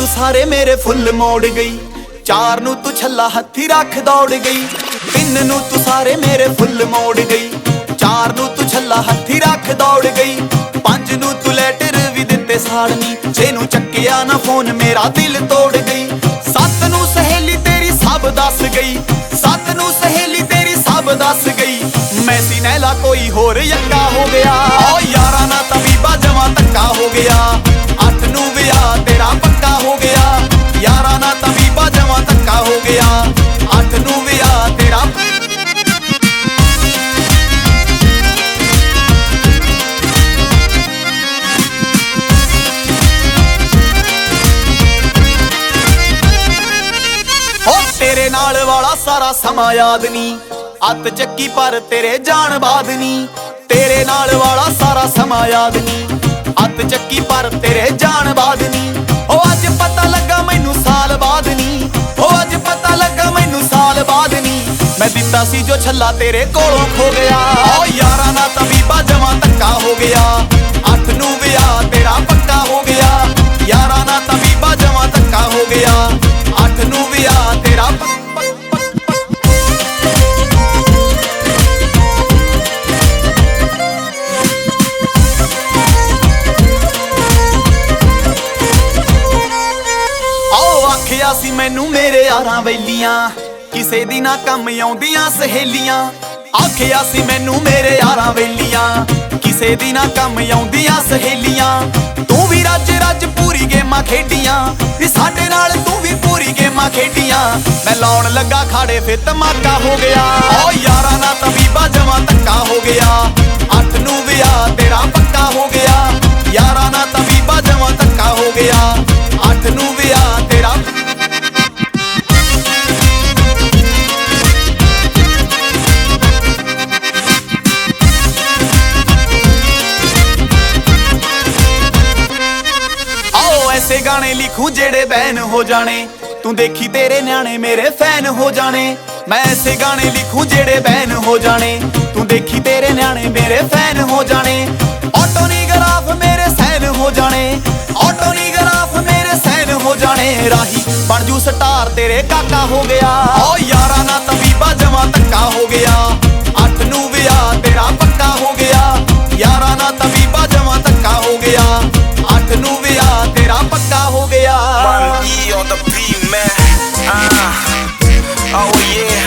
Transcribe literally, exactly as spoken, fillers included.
ਸਾਰੇ ਮੇਰੇ ਫੁੱਲ ਮੋੜ ਗਈ। ਚਾਰ ਨੂੰ ਤੂੰ ਛੱਲਾ ਹੱਥੀ ਰੱਖ ਦੌੜ ਗਈ। ਤਿੰਨ ਨੂੰ ਤੂੰ ਸਾਰੇ ਮੇਰੇ ਫੁੱਲ ਮੋੜ ਗਈ। ਚਾਰ ਨੂੰ ਤੂੰ ਛੱਲਾ ਹੱਥੀ ਰੱਖ ਦੌੜ ਗਈ। ਪੰਜ ਨੂੰ ਤੂੰ ਲੈਟਰ ਵੀ ਦਿੱਤੇ ਸਾੜਨੀ। ਛੇ ਨੂੰ ਚੱਕਿਆ ਨਾ ਫੋਨ ਮੇਰਾ ਦਿਲ ਤੋੜ ਗਈ। ਸੱਤ ਨੂੰ ਸਹੇਲੀ ਤੇਰੀ ਸਭ ਦੱਸ ਗਈ। ਸੱਤ ਨੂੰ ਸਹੇਲੀ ਤੇਰੀ ਸਭ ਦੱਸ ਗਈ। ਮੈਂ ਸੀ ਨੈਲਾ ਕੋਈ ਹੋਰ ਯੱਕਾ ਹੋ ਗਿਆ। ਓ ਯਾਰਾਂ ਨਾ ਤਬੀਬਾ ਜਮਾ ਧੱਕਾ ਹੋ ਗਿਆ। ਅੱਠ ਨੂੰ ਵਿਆਹ ਤੇਰਾ ਪੱਕਾ ਹੋ ਗਿਆ। ਯਾਰਾਂ ਨਾ ਤਬੀਬਾ ਜਮਾ ਧੱਕਾ ਹੋ ਗਿਆ। ਅੱਠ ਨੂੰ ਵਿਆਹ ਤੇਰਾ ਤੇਰੇ ਨਾਲ ਵਾਲਾ ਸਾਰਾ ਸਮਾਂ ਯਾਦ ਨੀ। ਅੱਤ ਚੱਕੀ ਪਰ ਤੇਰੇ ਜਾਣ ਬਾਦ ਨੀ। ਤੇਰੇ ਨਾਲ ਵਾਲਾ ਸਾਰਾ ਸਮਾਂ ਯਾਦ ਨੀ। ਅੱਤ ਚੱਕੀ ਪਰ ਤੇਰੇ ਜਾਣ ਬਾਦ ਨੀ। ਓ ਅੱਜ ਪਤਾ ਲੱਗਾ ਮੈਨੂੰ ਸਾਲ ਬਾਦ ਨੀ। ਓ ਅੱਜ ਪਤਾ ਲੱਗਾ ਮੈਨੂੰ ਸਾਲ ਬਾਦ ਨੀ। ਮੈਂ ਦਿੱਤਾ ਸੀ ਜੋ ਛੱਲਾ ਤੇਰੇ ਕੋਲੋਂ ਖੋ ਗਿਆ। ਓ ਯਾਰਾਂ ਨਾ ਤਬੀਬਾ ਜਮਾ ਧੱਕਾ ਹੋ ਗਿਆ। ਅੱਠ ਨੂੰ ਵਿਆਹ ਤੇਰਾ ਪੱਕਾ ਹੋ ਗਿਆ। ਯਾਰਾਂ ਨਾ ਤਬੀਬਾ ਜਮਾ ਧੱਕਾ ਹੋ ਗਿਆ। ਅੱਠ ਨੂੰ ਵਿਆਹ ਤੇਰਾ ਆਖਿਆ ਸੀ ਮੈਨੂੰ ਮੇਰੇ ਯਾਰਾਂ ਵੈਲੀਆਂ। ਕਿਸੇ ਦੀ ਨਾ ਕੰਮ ਆਉਂਦੀਆਂ ਸਹੇਲੀਆਂ। ਆਖਿਆ ਸੀ ਮੈਨੂੰ ਮੇਰੇ ਯਾਰਾਂ ਵੈਲੀਆਂ। ਕਿਸੇ ਦੀ ਨਾ ਕੰਮ ਆਉਂਦੀਆਂ ਸਹੇਲੀਆਂ। ਤੂੰ ਵੀ ਰੱਜ ਰੱਜ ਪੂਰੀ ਗੇਮਾਂ ਖੇਡੀਆਂ। ਵੀ ਸਾਡੇ ਨਾਲ ਤੂੰ ਵੀ ਪੂਰੀ ਗੇਮਾਂ ਖੇਡੀਆਂ। ਮੈਂ ਲਾਉਣ ਲੱਗਾ ਖਾੜੇ ਫੇ ਧਮਾਕਾ ਹੋ ਗਿਆ। ਓ ਯਾਰਾਂ ਨਾ ਤਬੀਬਾ ਜਮਾ ਧੱਕਾ ਹੋ ਗਿਆ। ਅੱਠ ਨੂੰ ਵਿਆਹ ਤੇਰਾ ਪੱਕਾ ਹੋ ਗਿਆ। ਯਾਰਾਂ ਨਾ ਤਬੀਬਾ ਜਮਾ ਧੱਕਾ ਹੋ ਗਿਆ। ਅੱਠ ਨੂੰ ਵਿਆਹ ਤੇਰਾ ਐਸੇ ਗਾਣੇ ਲਿਖੂ ਜਿਹੜੇ ਬੈਨ ਹੋ ਜਾਣੇ। ਤੂੰ ਦੇਖੀ ਤੇਰੇ ਨਿਆਣੇ ਮੇਰੇ ਫੈਨ ਹੋ ਜਾਣੇ। ਮੈਂ ਐਸੇ ਗਾਣੇ ਲਿਖੂ ਜਿਹੜੇ ਬੈਨ ਹੋ ਜਾਣੇ। ਤੂੰ ਦੇਖੀ ਤੇਰੇ ਨਿਆਣੇ ਮੇਰੇ ਫੈਨ ਹੋ ਜਾਣੇ। ਆਟੋਨੀਗਰਾਫ ਮੇਰੇ ਸੈਨ ਹੋ ਜਾਣੇ। ਆਟੋਨੀਗਰਾਫ ਮੇਰੇ ਸੈਨ ਹੋ ਜਾਣੇ। ਰਾਹੀ ਬਣ ਜੂ ਸਟਾਰ ਤੇਰੇ ਕਾਕਾ ਹੋ ਗਿਆ। ਓ ਯਾਰਾਂ ਨਾ ਤਬੀਬਾ ਜਮਾ ਧੱਕਾ ਹੋ ਗਿਆ। ਅੱਠ ਨੂੰ ਵਿਆਹ ਤੇਰਾ ਪੱਕਾ ਹੋ ਗਿਆ। ਯਾਰਾਂ ਨਾ ਤਬੀਬਾ ਜਮਾ ਧੱਕਾ ਹੋ ਗਿਆ। ਅੱਠ ਨੂੰ ਵਿਆਹ ਤੇਰਾ ਪੱਕਾ ਹੋ ਗਿਆ। One E on the beat, man. Uh, oh yeah.